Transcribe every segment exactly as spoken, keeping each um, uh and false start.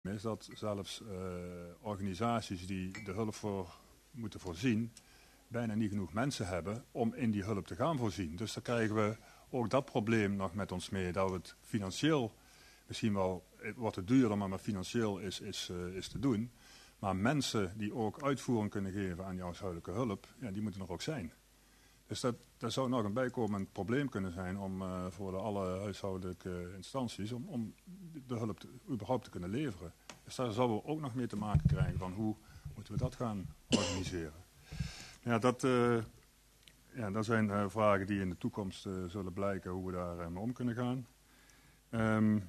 is dat zelfs uh, organisaties die de hulp voor moeten voorzien, bijna niet genoeg mensen hebben om in die hulp te gaan voorzien. Dus dan krijgen we ook dat probleem nog met ons mee, dat we het financieel, misschien wel wordt het duurder, maar, maar financieel is, is, uh, is te doen. Maar mensen die ook uitvoering kunnen geven aan die huishoudelijke hulp, ja, die moeten er ook zijn. Dus dat, dat zou nog een bijkomend probleem kunnen zijn om uh, voor de alle huishoudelijke instanties om, om de hulp te, überhaupt te kunnen leveren. Dus daar zouden we ook nog mee te maken krijgen van hoe moeten we dat gaan organiseren. Ja, dat, uh, ja, dat zijn uh, vragen die in de toekomst uh, zullen blijken hoe we daar uh, mee om kunnen gaan. Um,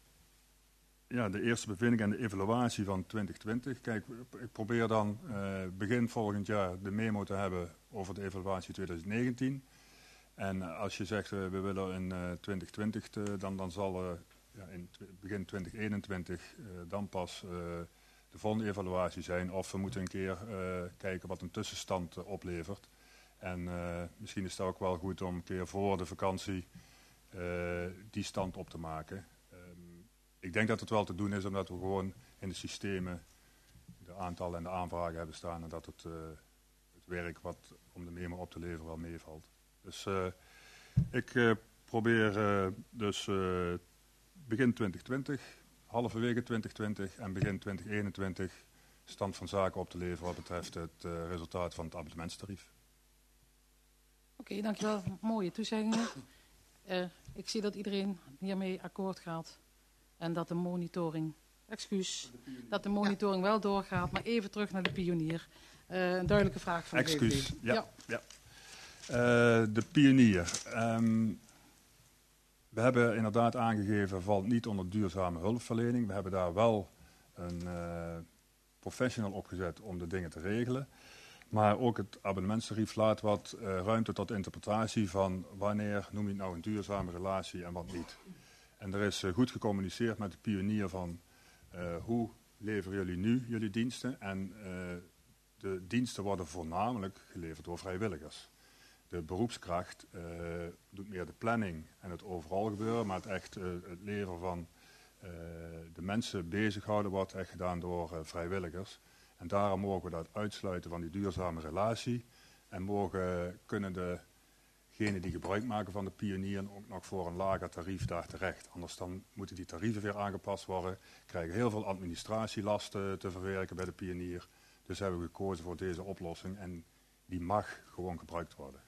ja, de eerste bevinding en de evaluatie van twintig twintig. Kijk, ik probeer dan uh, begin volgend jaar de memo te hebben over de evaluatie twintig negentien. En uh, als je zegt uh, we willen in uh, twintig twintig, te, dan, dan zal uh, ja, in begin twintig eenentwintig uh, dan pas uh, de volgende evaluatie zijn. Of we moeten een keer uh, kijken wat een tussenstand uh, oplevert. En uh, misschien is het ook wel goed om een keer voor de vakantie uh, die stand op te maken. Um, ik denk dat het wel te doen is omdat we gewoon in de systemen de aantallen en de aanvragen hebben staan. En dat het, uh, het werk wat om de memo op te leveren wel meevalt. Dus uh, ik uh, probeer uh, dus uh, begin twintig twintig, halverwege twintig twintig en begin twintig eenentwintig stand van zaken op te leveren wat betreft het uh, resultaat van het abonnementstarief. Oké, okay, dankjewel. Mooie toezeggingen. Uh, ik zie dat iedereen hiermee akkoord gaat en dat de monitoring, excuus, de dat de monitoring ja. wel doorgaat, maar even terug naar de pionier. Uh, een duidelijke vraag van de Excuus, V V D. ja. ja. ja. Uh, de pionier. Um, we hebben inderdaad aangegeven, valt niet onder duurzame hulpverlening. We hebben daar wel een uh, professional opgezet om de dingen te regelen. Maar ook het abonnementstarief laat wat uh, ruimte tot interpretatie van wanneer noem je het nou een duurzame relatie en wat niet. En er is uh, goed gecommuniceerd met de pionier van uh, hoe leveren jullie nu jullie diensten. En uh, de diensten worden voornamelijk geleverd door vrijwilligers. De beroepskracht uh, doet meer de planning en het overal gebeuren, maar het echt uh, het leveren van uh, de mensen bezighouden wordt echt gedaan door uh, vrijwilligers. En daarom mogen we dat uitsluiten van die duurzame relatie en mogen, kunnen degenen die gebruik maken van de pionier ook nog voor een lager tarief daar terecht. Anders dan moeten die tarieven weer aangepast worden, krijgen heel veel administratielasten te verwerken bij de pionier. Dus hebben we gekozen voor deze oplossing en die mag gewoon gebruikt worden.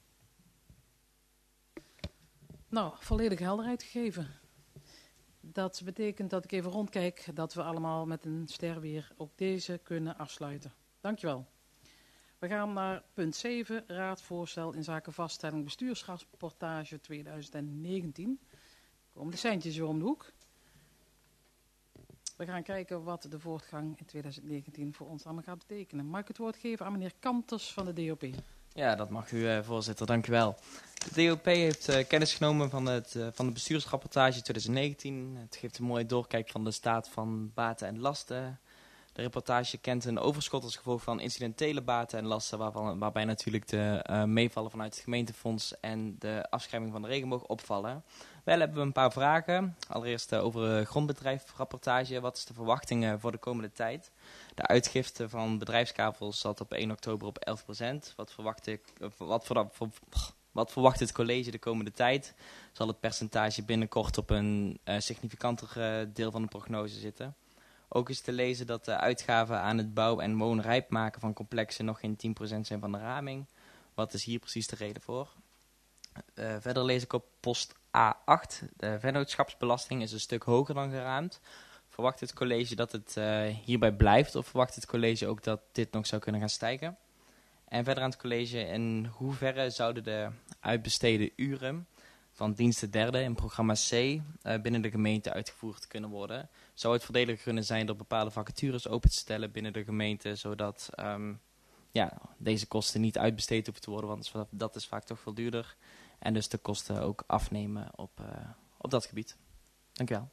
Nou, volledige helderheid gegeven. Dat betekent dat ik even rondkijk dat we allemaal met een ster weer ook deze kunnen afsluiten. Dankjewel. We gaan naar punt zeven, raadvoorstel in zaken vaststelling bestuursrapportage twintig negentien. Komen de centjes weer om de hoek. We gaan kijken wat de voortgang in twintig negentien voor ons allemaal gaat betekenen. Mag ik het woord geven aan meneer Kanters van de D O P? Ja, dat mag u, uh, voorzitter. Dank u wel. De D O P heeft uh, kennis genomen van, het, uh, van de bestuursrapportage twintig negentien. Het geeft een mooie doorkijk van de staat van baten en lasten. De rapportage kent een overschot als gevolg van incidentele baten en lasten, waarvan, waarbij natuurlijk de uh, meevallen vanuit het gemeentefonds en de afschrijving van de regenboog opvallen. Wel hebben we een paar vragen. Allereerst uh, over uh, grondbedrijfrapportage. Wat is de verwachting uh, voor de komende tijd? De uitgifte van bedrijfskavels zat op één oktober op elf procent. Wat verwacht, ik, uh, wat, voor, voor, wat verwacht het college de komende tijd? Zal het percentage binnenkort op een uh, significanter uh, deel van de prognose zitten? Ook is te lezen dat de uitgaven aan het bouw- en woonrijp maken van complexen nog geen tien procent zijn van de raming. Wat is hier precies de reden voor? Uh, verder lees ik op post A acht. De vennootschapsbelasting is een stuk hoger dan geraamd. Verwacht het college dat het uh, hierbij blijft of verwacht het college ook dat dit nog zou kunnen gaan stijgen? En verder aan het college, in hoeverre zouden de uitbesteden uren van diensten derde in programma C uh, binnen de gemeente uitgevoerd kunnen worden? Zou het voordeliger kunnen zijn door bepaalde vacatures open te stellen binnen de gemeente, zodat um, ja, deze kosten niet uitbesteed hoeven te worden, want dat is vaak toch veel duurder. En dus de kosten ook afnemen op, uh, op dat gebied. Dank u wel.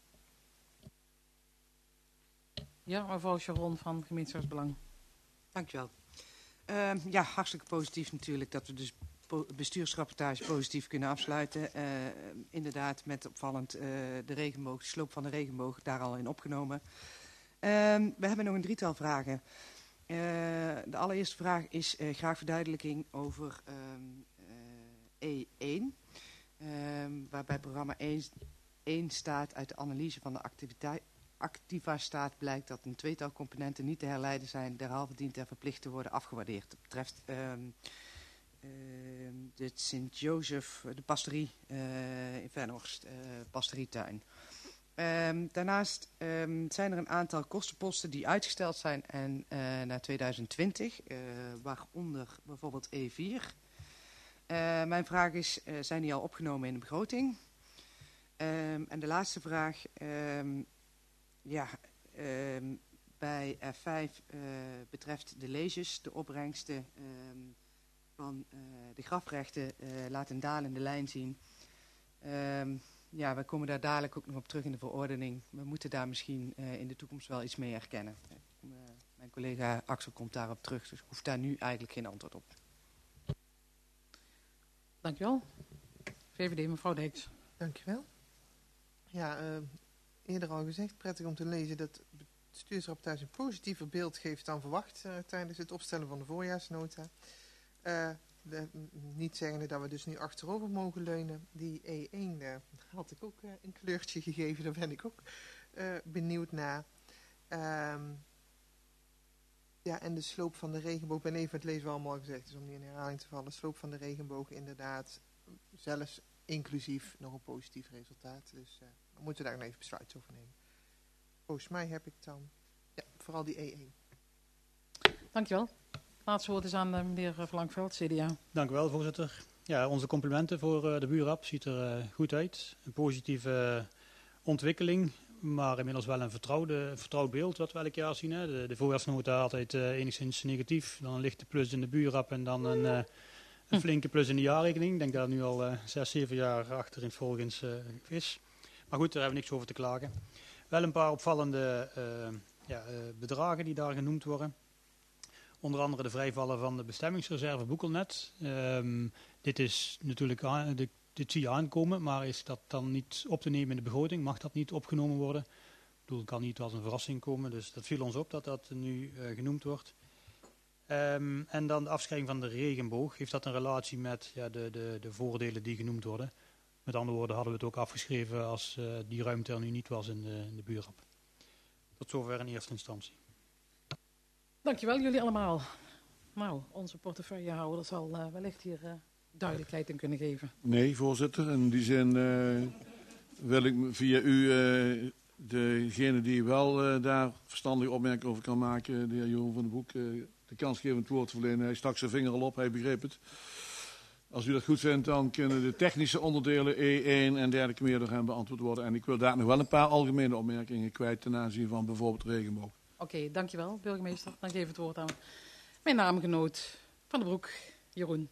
Ja, mevrouw Charon van Gemeenschapsbelang. Dank u wel. Uh, ja, hartstikke positief natuurlijk dat we dus po- bestuursrapportage positief kunnen afsluiten. Uh, inderdaad, met opvallend uh, de regenboog, de sloop van de regenboog, daar al in opgenomen. Uh, we hebben nog een drietal vragen. Uh, de allereerste vraag is uh, graag verduidelijking over um, uh, E één. Um, waarbij programma één staat uit de analyse van de activiteit. Activa staat blijkt dat een tweetal componenten niet te herleiden zijn, derhalve dient er verplicht te worden afgewaardeerd. Dat betreft um, uh, de Sint-Jozef, de pastorie uh, in Venhorst, uh, pastorietuin. Um, daarnaast um, zijn er een aantal kostenposten die uitgesteld zijn en uh, naar tweeduizend twintig, uh, waaronder bijvoorbeeld E vier. Uh, mijn vraag is, uh, zijn die al opgenomen in de begroting? Um, en de laatste vraag... Um, Ja, uh, bij F vijf uh, betreft de leges, de opbrengsten uh, van uh, de grafrechten uh, laat een dalende lijn zien. Uh, ja, we komen daar dadelijk ook nog op terug in de verordening. We moeten daar misschien uh, in de toekomst wel iets mee herkennen. Uh, mijn collega Axel komt daarop terug, dus ik hoef daar nu eigenlijk geen antwoord op. Dankjewel. V V D, mevrouw Dijks. Dankjewel. Ja, uh... eerder al gezegd, prettig om te lezen dat de bestuursrapportage een positiever beeld geeft dan verwacht uh, tijdens het opstellen van de voorjaarsnota. Uh, de, niet zeggende dat we dus nu achterover mogen leunen. Die E één uh, had ik ook uh, een kleurtje gegeven, daar ben ik ook uh, benieuwd naar. Um, ja, en de sloop van de regenboog, ik ben even het lezen wel allemaal gezegd, dus om niet in herhaling te vallen. Sloop van de regenboog inderdaad, zelfs inclusief nog een positief resultaat. Dus uh, we moeten daar nog even besluit over nemen. Volgens mij heb ik dan, ja, vooral die E één. Dankjewel. Laatste woord is aan uh, meneer Vlankveld, C D A. Dank u wel, voorzitter. Ja, onze complimenten voor uh, de buurrap. Ziet er uh, goed uit. Een positieve uh, ontwikkeling, maar inmiddels wel een vertrouwde, vertrouwd beeld wat we elk jaar zien. Hè. De, de voorjaarsnota altijd uh, enigszins negatief. Dan een lichte plus in de buurrap en dan een, uh, een flinke plus in de jaarrekening. Ik denk dat het nu al uh, zes, zeven jaar achter in het volgens uh, is. Maar goed, daar hebben we niks over te klagen. Wel een paar opvallende uh, ja, uh, bedragen die daar genoemd worden. Onder andere de vrijvallen van de bestemmingsreserve Boekelnet. Um, dit is natuurlijk aan, dit, dit zie je aankomen, maar is dat dan niet op te nemen in de begroting? Mag dat niet opgenomen worden? Ik bedoel, het kan niet als een verrassing komen, dus dat viel ons op dat dat nu uh, genoemd wordt. Um, en dan de afschrijving van de regenboog. Heeft dat een relatie met ja, de, de, de voordelen die genoemd worden? Met andere woorden hadden we het ook afgeschreven als uh, die ruimte er nu niet was in de, in de buurrap. Tot zover in eerste instantie. Dankjewel jullie allemaal. Nou, onze portefeuillehouder zal uh, wellicht hier uh, duidelijkheid in kunnen geven. Nee, voorzitter. In die zin uh, wil ik via u uh, degene die wel uh, daar verstandige opmerking over kan maken, de heer Jeroen van den Broek, uh, de kans geven het woord te verlenen. Hij stak zijn vinger al op, hij begreep het. Als u dat goed vindt, dan kunnen de technische onderdelen E één en dergelijke meer door hem beantwoord worden. En ik wil daar nog wel een paar algemene opmerkingen kwijt ten aanzien van bijvoorbeeld regenboog. Oké, okay, dankjewel burgemeester. Dan geef ik het woord aan mijn naamgenoot Van den Broek, Jeroen.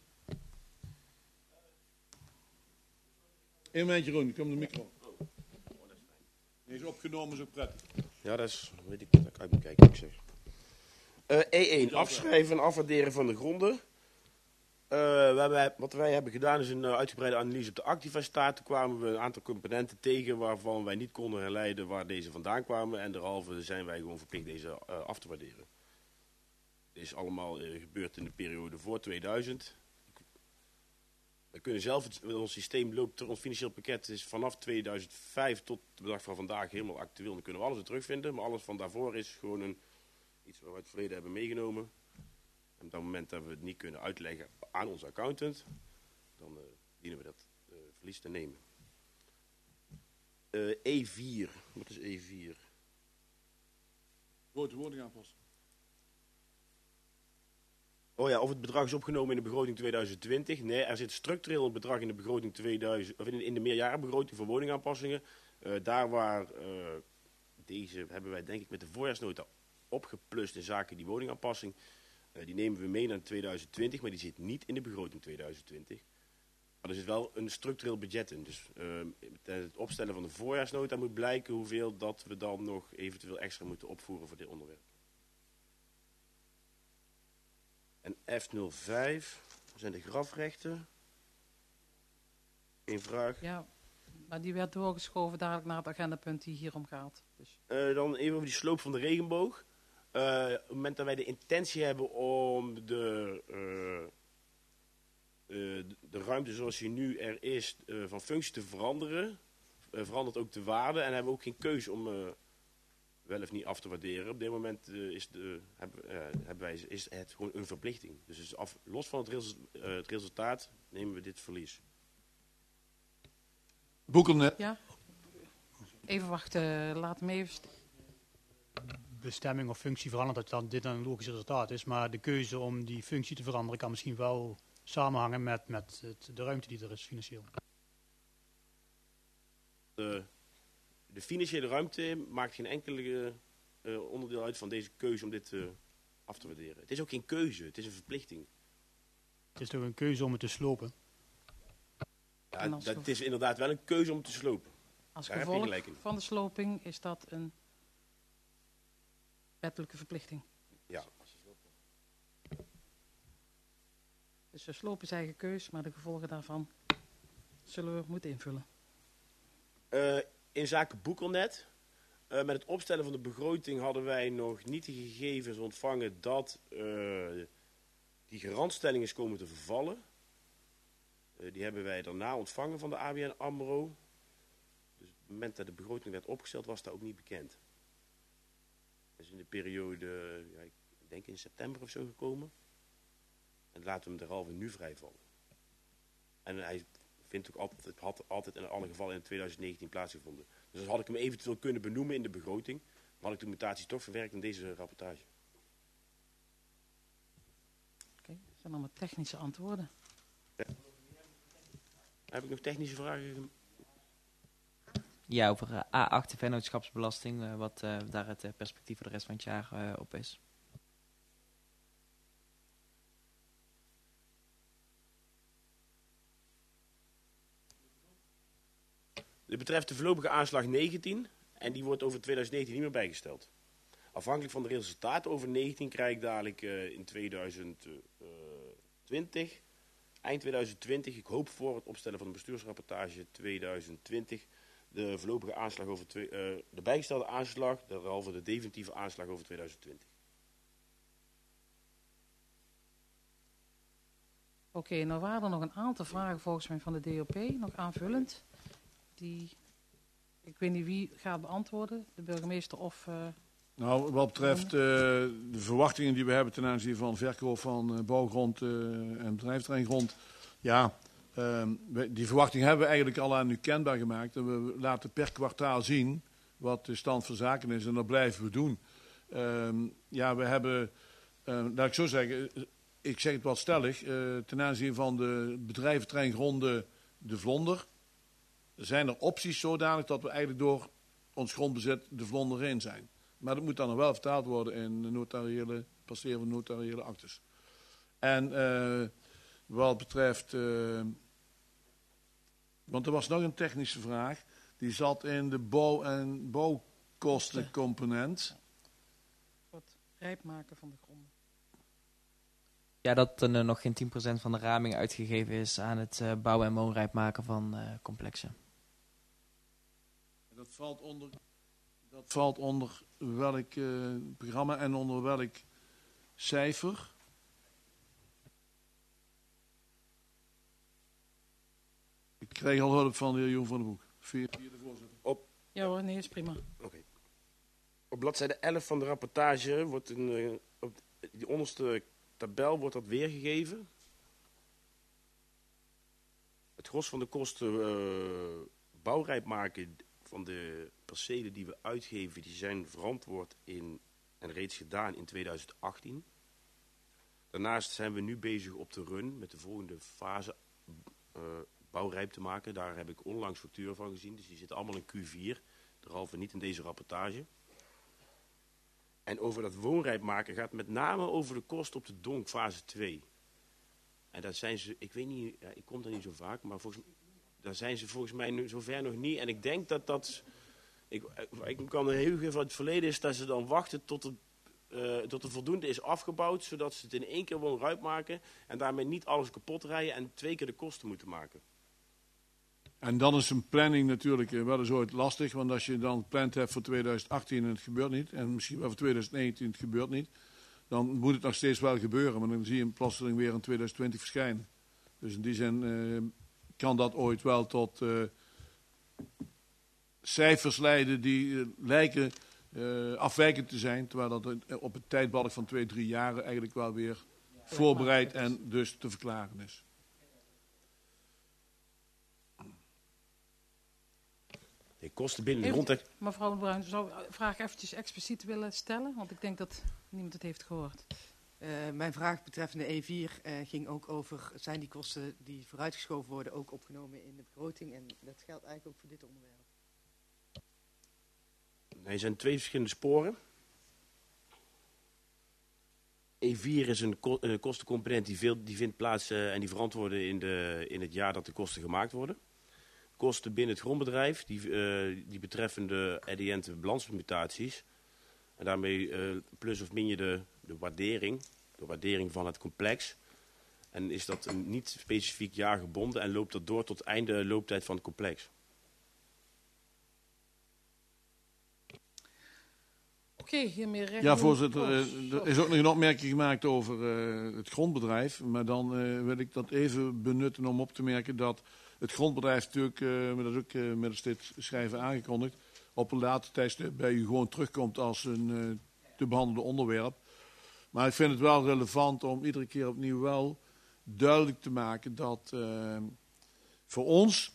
Eén moment Jeroen, kom de micro. Die is opgenomen, is ook prettig. Ja, dat is, weet ik, dat kan ik bekijken, ik zeg. Uh, E één, afschrijven en afwaarderen van de gronden. Uh, we hebben, wat wij hebben gedaan is een uh, uitgebreide analyse op de Activa-staat. Toen kwamen we een aantal componenten tegen waarvan wij niet konden herleiden waar deze vandaan kwamen. En derhalve zijn wij gewoon verplicht deze uh, af te waarderen. Dit is allemaal uh, gebeurd in de periode voor tweeduizend. We kunnen zelf, het, ons systeem loopt, ons financieel pakket is vanaf tweeduizend vijf tot de dag van vandaag helemaal actueel. Dan kunnen we alles weer terugvinden, maar alles van daarvoor is gewoon een, iets wat we uit het verleden hebben meegenomen. En op dat moment dat we het niet kunnen uitleggen aan onze accountant, dan uh, dienen we dat uh, verlies te nemen. Uh, E vier, wat is E vier? Grote wording aanpassen. Oh ja, of het bedrag is opgenomen in de begroting tweeduizend twintig. Nee, er zit structureel een bedrag in de begroting tweeduizend, of in, in de meerjarenbegroting voor woningaanpassingen. Uh, daar waar uh, deze hebben wij denk ik met de voorjaarsnota opgeplust in zaken die woningaanpassing. Uh, die nemen we mee naar tweeduizend twintig, maar die zit niet in de begroting tweeduizend twintig. Maar er zit wel een structureel budget in. Dus uh, tijdens het opstellen van de voorjaarsnota moet blijken hoeveel dat we dan nog eventueel extra moeten opvoeren voor dit onderwerp. En F nul vijf, zijn de grafrechten. Een vraag. Ja, maar die werd doorgeschoven dadelijk naar het agendapunt die hierom gaat. Dus. Uh, dan even over die sloop van de regenboog. Uh, op het moment dat wij de intentie hebben om de, uh, uh, de ruimte zoals die nu er is uh, van functie te veranderen, uh, verandert ook de waarde en hebben we ook geen keuze om uh, wel of niet af te waarderen. Op dit moment uh, is, de, hebben, uh, hebben wij, is het gewoon een verplichting. Dus, dus af, los van het, resu uh, het resultaat nemen we dit verlies. Boekelnet. Ja. Even wachten, laat hem even... bestemming of functie verandert, dat dan dit dan een logisch resultaat is. Maar de keuze om die functie te veranderen kan misschien wel samenhangen met, met het, de ruimte die er is financieel. De, de financiële ruimte maakt geen enkele uh, onderdeel uit van deze keuze om dit uh, af te waarderen. Het is ook geen keuze, het is een verplichting. Het is toch een keuze om het te slopen? Ja, dat, het is inderdaad wel een keuze om te slopen. Als Daar gevolg heb je gelijk in. van de sloping is dat een wettelijke verplichting. Ja. Dus de slopen is eigen keus, maar de gevolgen daarvan zullen we moeten invullen. Uh, in zaken Boekelnet, uh, met het opstellen van de begroting hadden wij nog niet de gegevens ontvangen dat uh, die garantstelling is komen te vervallen. Uh, die hebben wij daarna ontvangen van de A B N AMRO. Dus op het moment dat de begroting werd opgesteld was dat ook niet bekend. Dat is in de periode, ja, ik denk in september of zo gekomen. En laten we hem derhalve nu vrijvallen. En hij vindt ook altijd, het had altijd in alle gevallen in twintig negentien plaatsgevonden. Dus dan had ik hem eventueel kunnen benoemen in de begroting. Maar had ik de mutatie toch verwerkt in deze rapportage. Oké, okay, dat zijn allemaal technische antwoorden. Ja. Heb ik nog technische vragen? Ja, over uh, A acht, de vennootschapsbelasting, uh, wat uh, daar het uh, perspectief voor de rest van het jaar uh, op is. Dit betreft de voorlopige aanslag negentien en die wordt over twintig negentien niet meer bijgesteld. Afhankelijk van de resultaten over negentien krijg ik dadelijk uh, in twintig twintig, eind twintig twintig, ik hoop voor het opstellen van de bestuursrapportage twintig twintig, de voorlopige aanslag over twee, uh, de bijgestelde aanslag, derhalve de definitieve aanslag over twintig twintig. Oké, okay, nou waren er nog een aantal vragen volgens mij van de D O P, nog aanvullend. Die, ik weet niet wie gaat beantwoorden, de burgemeester of... Uh, nou, wat betreft uh, de verwachtingen die we hebben ten aanzien van verkoop van uh, bouwgrond uh, en bedrijfsterreingrond. Ja, uh, die verwachting hebben we eigenlijk al aan u kenbaar gemaakt. En we laten per kwartaal zien wat de stand van zaken is en dat blijven we doen. Uh, ja, we hebben, uh, laat ik zo zeggen, ik zeg het wat stellig, uh, ten aanzien van de bedrijventerreingronden de Vlonder... zijn er opties zodanig dat we eigenlijk door ons grondbezit de Vlonder heen zijn. Maar dat moet dan nog wel vertaald worden in de notariële, passeren van notariële actes. En uh, wat betreft, uh, want er was nog een technische vraag, die zat in de bouw- en bouwkostencomponent. Wat rijp maken van de gronden. Ja, dat er uh, nog geen tien procent van de raming uitgegeven is aan het uh, bouwen en woonrijp maken van uh, complexen. Dat valt onder, dat valt onder welk uh, programma en onder welk cijfer? Ik kreeg al hulp van de heer Jeroen van den Broek. Via de voorzitter. Op, ja hoor, nee, is prima. Oké. Okay. Op bladzijde elf van de rapportage wordt een, uh, op die onderste tabel wordt dat weergegeven. Het gros van de kosten uh, bouwrijp maken van de percelen die we uitgeven, die zijn verantwoord in en reeds gedaan in twintig achttien. Daarnaast zijn we nu bezig op de run met de volgende fase uh, bouwrijp te maken. Daar heb ik onlangs facturen van gezien, dus die zitten allemaal in Q vier, derhalve niet in deze rapportage. En over dat woonrijp maken gaat met name over de kosten op de Donk fase twee. En dat zijn ze, ik weet niet, ja, ik kom daar niet zo vaak, maar volgens mij, daar zijn ze volgens mij nu zover nog niet. En ik denk dat dat, ik, ik kan een heel veel van het verleden is dat ze dan wachten tot het uh, tot er voldoende is afgebouwd, zodat ze het in één keer woonruim maken en daarmee niet alles kapot rijden en twee keer de kosten moeten maken. En dan is een planning natuurlijk wel eens ooit lastig, want als je dan gepland hebt voor tweeduizend achttien en het gebeurt niet, en misschien wel voor tweeduizend negentien het gebeurt niet, dan moet het nog steeds wel gebeuren, maar dan zie je hem plotseling weer in tweeduizend twintig verschijnen. Dus in die zin uh, kan dat ooit wel tot uh, cijfers leiden die uh, lijken uh, afwijkend te zijn, terwijl dat op het tijdbalk van twee, drie jaren eigenlijk wel weer voorbereid en dus te verklaren is. De kosten binnen de Heeft, grond... Mevrouw Bruin, zou ik vraag eventjes expliciet willen stellen, want ik denk dat niemand het heeft gehoord. Uh, mijn vraag betreffende E vier uh, ging ook over, zijn die kosten die vooruitgeschoven worden ook opgenomen in de begroting? En dat geldt eigenlijk ook voor dit onderwerp. Nee, er zijn twee verschillende sporen. E vier is een ko uh, kostencomponent die, veel, die vindt plaats uh, en die verantwoorden in, de, in het jaar dat de kosten gemaakt worden. Kosten binnen het grondbedrijf, die, uh, die betreffen de ediënte balansmutaties. En daarmee uh, plus of min je de, de waardering, de waardering van het complex. En is dat een niet specifiek jaar gebonden en loopt dat door tot einde looptijd van het complex. Oké, okay, hiermee recht. Ja, voorzitter, uh, er is ook nog een opmerking gemaakt over uh, het grondbedrijf. Maar dan uh, wil ik dat even benutten om op te merken dat het grondbedrijf natuurlijk, uh, dat is ook uh, met een steeds schrijven aangekondigd, op een later tijdstip bij u gewoon terugkomt als een uh, te behandelde onderwerp. Maar ik vind het wel relevant om iedere keer opnieuw wel duidelijk te maken dat uh, voor ons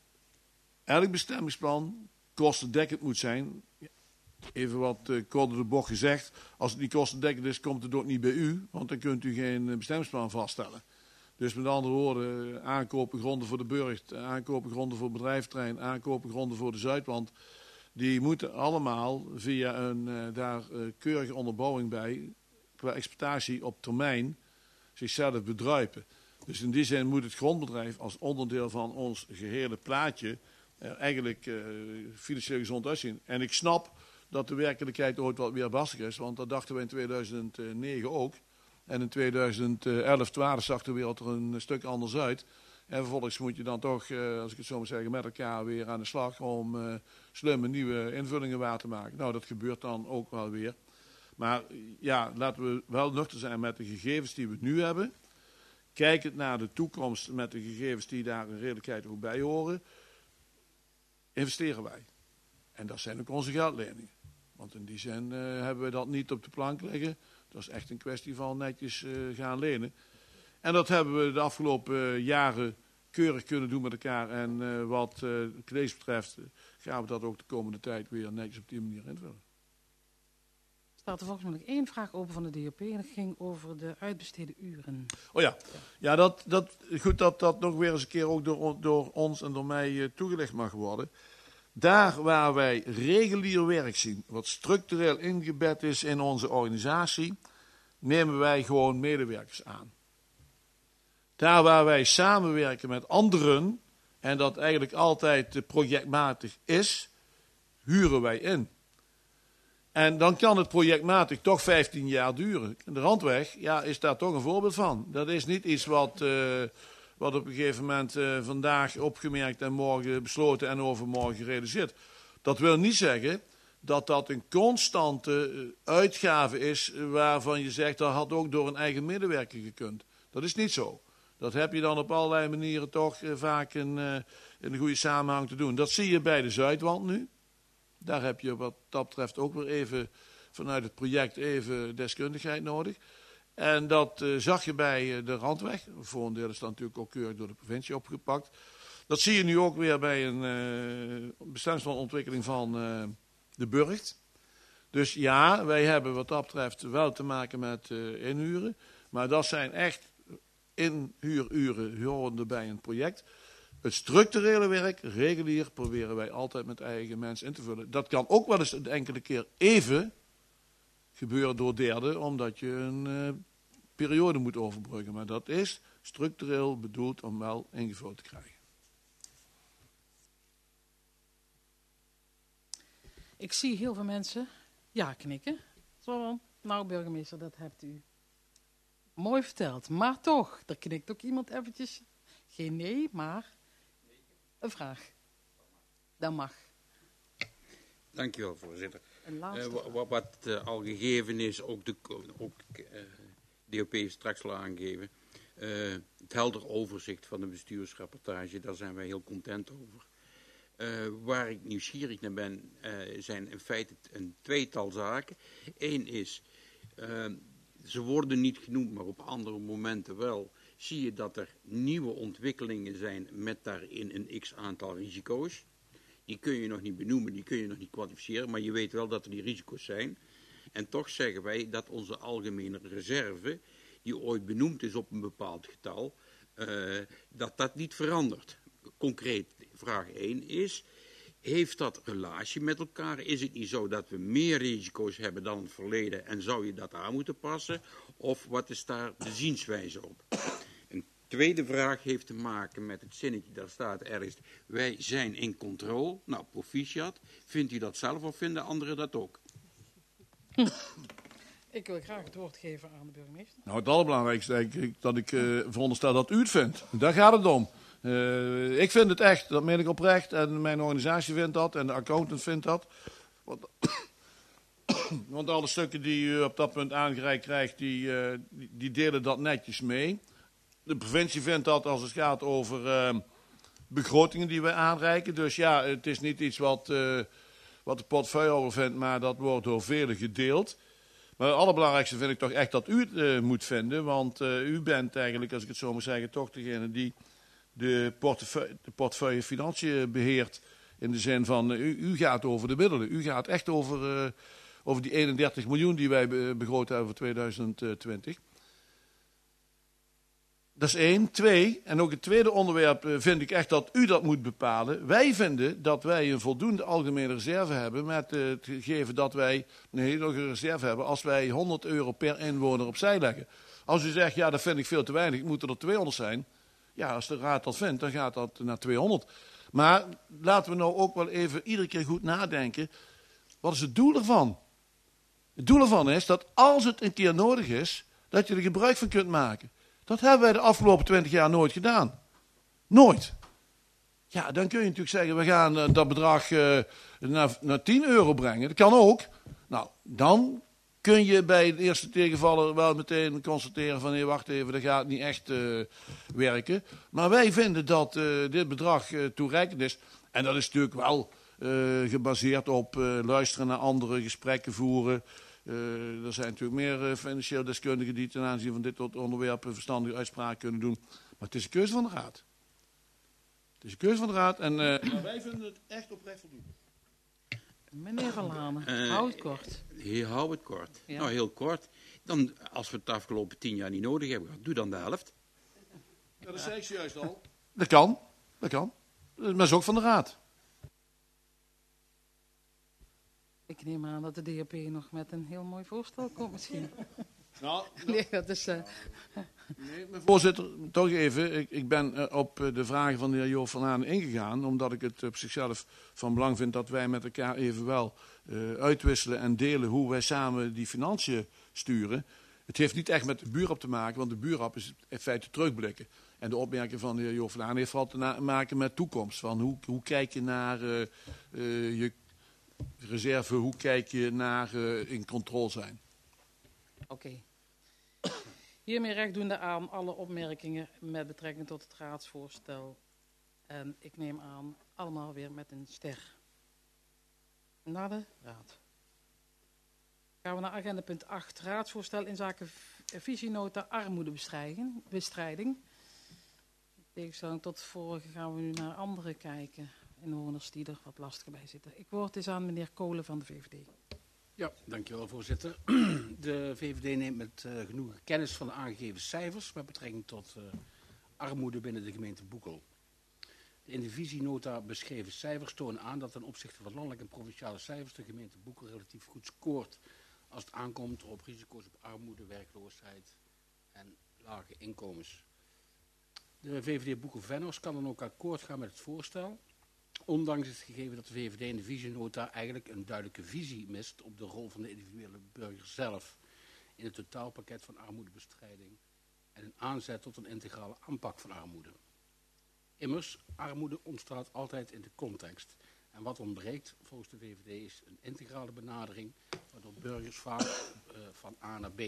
elk bestemmingsplan kostendekkend moet zijn. Even wat uh, kort door de bocht gezegd, als het niet kostendekkend is, komt het ook niet bij u, want dan kunt u geen uh, bestemmingsplan vaststellen. Dus met andere woorden, aankopen gronden voor de Burgt, aankopen gronden voor het bedrijventerrein, aankopen gronden voor de Zuidwand, die moeten allemaal via een uh, daar uh, keurige onderbouwing bij, qua exploitatie op termijn, zichzelf bedruipen. Dus in die zin moet het grondbedrijf als onderdeel van ons gehele plaatje uh, eigenlijk uh, financieel gezond uitzien. En ik snap dat de werkelijkheid ooit wat weer bastig is, want dat dachten we in tweeduizend negen ook. En in tweeduizend elf, twaalf zag de wereld er een stuk anders uit. En vervolgens moet je dan toch, uh, als ik het zo moet zeggen, met elkaar weer aan de slag om uh, slimme nieuwe invullingen waar te maken. Nou, dat gebeurt dan ook wel weer. Maar ja, laten we wel nuchter zijn met de gegevens die we nu hebben. Kijkend naar de toekomst met de gegevens die daar in redelijkheid ook bij horen, investeren wij. En dat zijn ook onze geldleningen. Want in die zin uh, hebben we dat niet op de plank liggen. Dat is echt een kwestie van netjes uh, gaan lenen. En dat hebben we de afgelopen uh, jaren keurig kunnen doen met elkaar. En uh, wat uh, het college betreft uh, gaan we dat ook de komende tijd weer netjes op die manier invullen. Er staat er volgens mij nog één vraag open van de D O P en dat ging over de uitbesteden uren. Oh ja, ja dat, dat, goed dat dat nog weer eens een keer ook door, door ons en door mij uh, toegelicht mag worden. Daar waar wij regulier werk zien, wat structureel ingebed is in onze organisatie, nemen wij gewoon medewerkers aan. Daar waar wij samenwerken met anderen, en dat eigenlijk altijd projectmatig is, huren wij in. En dan kan het projectmatig toch vijftien jaar duren. De Randweg, ja, is daar toch een voorbeeld van. Dat is niet iets wat, uh, wat op een gegeven moment uh, vandaag opgemerkt en morgen besloten en overmorgen gerealiseerd. Dat wil niet zeggen dat dat een constante uh, uitgave is waarvan je zegt dat had ook door een eigen medewerker gekund. Dat is niet zo. Dat heb je dan op allerlei manieren toch uh, vaak in, uh, in een goede samenhang te doen. Dat zie je bij de Zuidwand nu. Daar heb je wat dat betreft ook weer even vanuit het project even deskundigheid nodig. En dat uh, zag je bij uh, de Randweg. Voor een deel is dat natuurlijk ook keurig door de provincie opgepakt. Dat zie je nu ook weer bij een uh, bestemmingsplan van uh, de Burgt. Dus ja, wij hebben wat dat betreft wel te maken met uh, inhuren. Maar dat zijn echt inhuururen horende bij een project. Het structurele werk, regulier, proberen wij altijd met eigen mensen in te vullen. Dat kan ook wel eens een enkele keer even gebeuren door derden, omdat je een uh, periode moet overbruggen. Maar dat is structureel bedoeld om wel ingevuld te krijgen. Ik zie heel veel mensen ja knikken. Zo, nou burgemeester, dat hebt u mooi verteld. Maar toch, er knikt ook iemand eventjes. Geen nee, maar een vraag. Dat mag. Dankjewel, voorzitter. Een laatste Uh, wat wat uh, al gegeven is, ook de ook, uh, D O P heeft straks al aangegeven. Uh, het helder overzicht van de bestuursrapportage, daar zijn wij heel content over. Uh, waar ik nieuwsgierig naar ben, uh, zijn in feite een tweetal zaken. Eén is, uh, ze worden niet genoemd, maar op andere momenten wel. Zie je dat er nieuwe ontwikkelingen zijn met daarin een x-aantal risico's. Die kun je nog niet benoemen, die kun je nog niet kwantificeren, maar je weet wel dat er die risico's zijn. En toch zeggen wij dat onze algemene reserve, die ooit benoemd is op een bepaald getal, uh, dat dat niet verandert. Concreet, vraag één is, heeft dat relatie met elkaar? Is het niet zo dat we meer risico's hebben dan het verleden en zou je dat aan moeten passen? Of wat is daar de zienswijze op? Een tweede vraag heeft te maken met het zinnetje, daar staat ergens, wij zijn in controle. Nou, proficiat. Vindt u dat zelf of vinden anderen dat ook? Ik wil graag het woord geven aan de burgemeester. Nou, het allerbelangrijkste denk ik dat ik uh, veronderstel dat u het vindt. Daar gaat het om. Uh, ik vind het echt, dat meen ik oprecht. En mijn organisatie vindt dat en de accountant vindt dat. Want, want alle stukken die u op dat punt aangereikt krijgt, die, uh, die, die delen dat netjes mee. De provincie vindt dat als het gaat over uh, begrotingen die we aanreiken. Dus ja, het is niet iets wat, uh, wat de portefeuillehouder vindt, maar dat wordt door velen gedeeld. Maar het allerbelangrijkste vind ik toch echt dat u het uh, moet vinden. Want uh, u bent eigenlijk, als ik het zo moet zeggen, toch degene die de portefeuille, de portefeuille financiën beheert. In de zin van, uh, u, u gaat over de middelen. U gaat echt over, uh, over die eenendertig miljoen die wij be begroot hebben voor tweeduizend twintig. Dat is één. Twee, en ook het tweede onderwerp uh, vind ik echt dat u dat moet bepalen. Wij vinden dat wij een voldoende algemene reserve hebben met uh, het gegeven dat wij een hele hoge reserve hebben als wij honderd euro per inwoner opzij leggen. Als u zegt, ja dat vind ik veel te weinig, moeten er tweehonderd zijn. Ja, als de raad dat vindt, dan gaat dat naar tweehonderd. Maar laten we nou ook wel even iedere keer goed nadenken. Wat is het doel ervan? Het doel ervan is dat als het een keer nodig is, dat je er gebruik van kunt maken. Dat hebben wij de afgelopen twintig jaar nooit gedaan. Nooit. Ja, dan kun je natuurlijk zeggen, we gaan uh, dat bedrag uh, naar, naar tien euro brengen. Dat kan ook. Nou, dan kun je bij de eerste tegenvaller wel meteen constateren van, nee, wacht even, dat gaat niet echt uh, werken. Maar wij vinden dat uh, dit bedrag uh, toereikend is. En dat is natuurlijk wel uh, gebaseerd op uh, luisteren naar anderen, gesprekken voeren. Uh, er zijn natuurlijk meer uh, financieel deskundigen die ten aanzien van dit onderwerp een verstandige uitspraak kunnen doen. Maar het is een keuze van de raad. Het is een keuze van de raad en uh, maar wij vinden het echt oprecht voldoende. Meneer Van Lanen, uh, hou het kort. Heel, hou het kort. Ja. Nou, heel kort. Dan, als we het de afgelopen tien jaar niet nodig hebben gehad, doe dan de helft. Ja, dat zei ik juist al. Dat kan, dat kan. Maar dat is ook van de raad. Ik neem aan dat de D O P nog met een heel mooi voorstel komt misschien. Nou, Nee, dat is... Uh... Nee, maar voorzitter, toch even. Ik, ik ben uh, op uh, de vragen van de heer Joop van Haan ingegaan. Omdat ik het op zichzelf van belang vind dat wij met elkaar even wel uh, uitwisselen en delen hoe wij samen die financiën sturen. Het heeft niet echt met de buurrap te maken, want de buurrap is in feite terugblikken. En de opmerking van de heer Joop van Haan heeft vooral te maken met toekomst. Van hoe, hoe kijk je naar uh, uh, je reserve, hoe kijk je naar uh, in controle zijn. Oké. Okay. Hiermee rechtdoende aan alle opmerkingen met betrekking tot het raadsvoorstel. En ik neem aan allemaal weer met een ster. Naar de raad. Gaan we naar agenda punt acht. Raadsvoorstel in zaken visienota armoedebestrijding. In tegenstelling tot de vorige gaan we nu naar andere kijken. Inwoners die er wat lastiger bij zitten. Ik woord is aan meneer Kolen van de V V D. Ja, dankjewel voorzitter. De V V D neemt met uh, genoegen kennis van de aangegeven cijfers met betrekking tot uh, armoede binnen de gemeente Boekel. De in de visienota beschreven cijfers tonen aan dat ten opzichte van landelijke en provinciale cijfers de gemeente Boekel relatief goed scoort als het aankomt op risico's op armoede, werkloosheid en lage inkomens. De V V D Boekel-Vennos kan dan ook akkoord gaan met het voorstel. Ondanks het gegeven dat de V V D in de visienota eigenlijk een duidelijke visie mist op de rol van de individuele burger zelf in het totaalpakket van armoedebestrijding en een aanzet tot een integrale aanpak van armoede. Immers, armoede ontstaat altijd in de context. En wat ontbreekt volgens de V V D is een integrale benadering waardoor burgers vaak uh, van A naar B